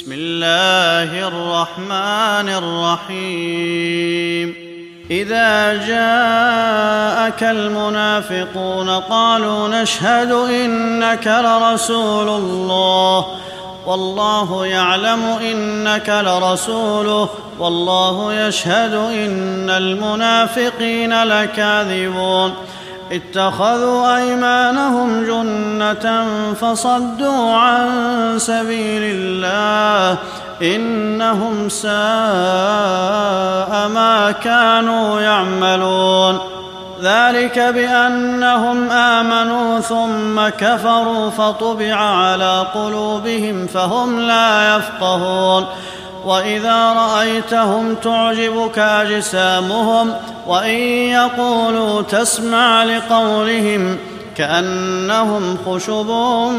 بسم الله الرحمن الرحيم إذا جاءك المنافقون قالوا نشهد إنك لرسول الله والله يعلم إنك لرسوله والله يشهد إن المنافقين لكاذبون اتخذوا أيمانهم جنة فصدوا عن سبيل الله إنهم ساء ما كانوا يعملون ذلك بأنهم آمنوا ثم كفروا فطبع على قلوبهم فهم لا يفقهون وإذا رأيتهم تعجبك أجسامهم وإن يقولوا تسمع لقولهم كأنهم خشب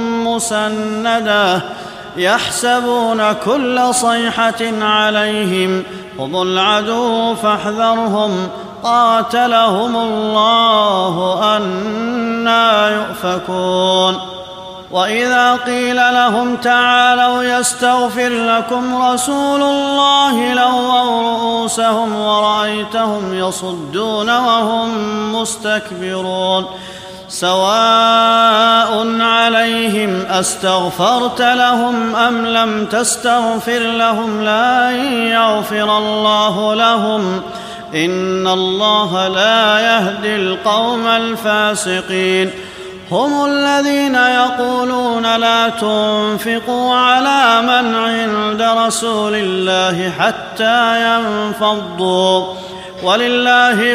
مسندة يحسبون كل صيحة عليهم هم العدو فاحذرهم قاتلهم الله أنى يؤفكون وإذا قيل لهم تعالوا يستغفر لكم رسول الله لووا رؤوسهم ورأيتهم يصدون وهم مستكبرون سواء عليهم أستغفرت لهم أم لم تستغفر لهم لن يغفر الله لهم إن الله لا يهدي القوم الفاسقين هم الذين يقولون لا تنفقوا على من عند رسول الله حتى ينفضوا ولله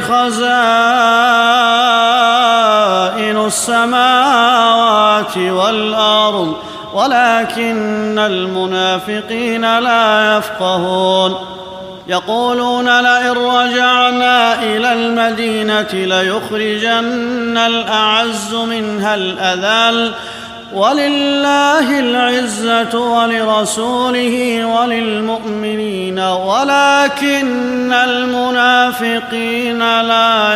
خزائن السماوات والأرض ولكن المنافقين لا يفقهون يقولون لئن رجعنا إلى المدينة ليخرجن الأعز منها الأذل ولله العزة ولرسوله وللمؤمنين ولكن المنافقين لا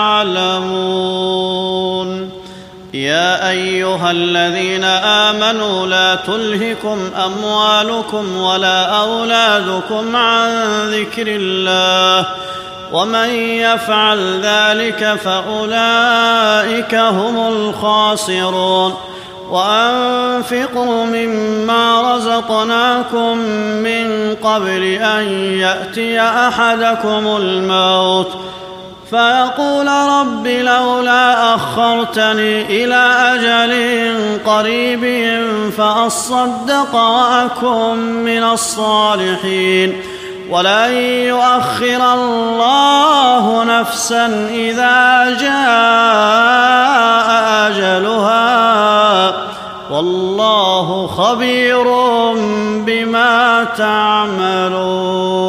يعلمون يا أيها الذين آمنوا لا تلهكم أموالكم ولا أولادكم عن ذكر الله ومن يفعل ذلك فأولئك هم الخاسرون وأنفقوا مما رزقناكم من قبل أن يأتي أحدكم الموت فيقول رب لولا أخرتني إلى أجل قريب فأصدق وأكن من الصالحين ولن يؤخر الله نفسا إذا جاء أجلها والله خبير بما تعملون